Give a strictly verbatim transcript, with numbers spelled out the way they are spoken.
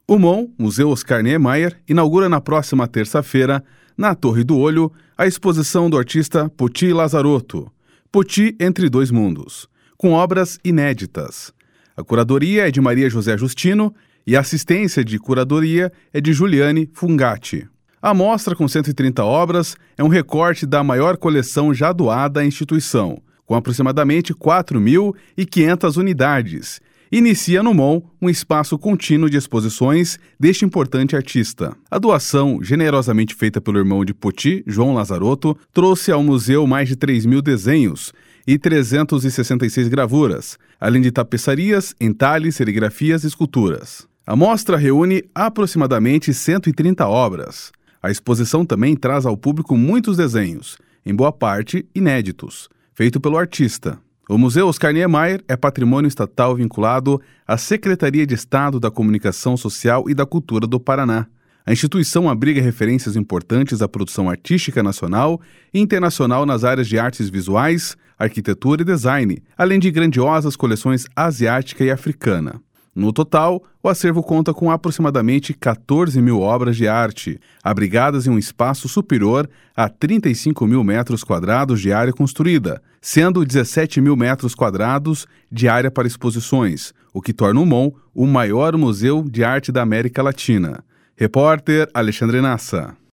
O M O N, Museu Oscar Niemeyer, inaugura na próxima terça-feira, na Torre do Olho, a exposição do artista Poti Lazarotto, Poti Entre Dois Mundos, com obras inéditas. A curadoria é de Maria José Justino e a assistência de curadoria é de Juliane Fungati. A mostra, com cento e trinta obras, é um recorte da maior coleção já doada à instituição, com aproximadamente quatro mil e quinhentas unidades. Inicia no M O N um espaço contínuo de exposições deste importante artista. A doação, generosamente feita pelo irmão de Poti, João Lazarotto, trouxe ao museu mais de três mil desenhos e trezentas e sessenta e seis gravuras, além de tapeçarias, entalhes, serigrafias e esculturas. A mostra reúne aproximadamente cento e trinta obras. A exposição também traz ao público muitos desenhos, em boa parte inéditos, feito pelo artista. O Museu Oscar Niemeyer é patrimônio estatal vinculado à Secretaria de Estado da Comunicação Social e da Cultura do Paraná. A instituição abriga referências importantes à produção artística nacional e internacional nas áreas de artes visuais, arquitetura e design, além de grandiosas coleções asiática e africana. No total, o acervo conta com aproximadamente quatorze mil obras de arte, abrigadas em um espaço superior a trinta e cinco mil metros quadrados de área construída, sendo dezessete mil metros quadrados de área para exposições, o que torna o M O N o maior museu de arte da América Latina. Repórter Alexandre Nassa.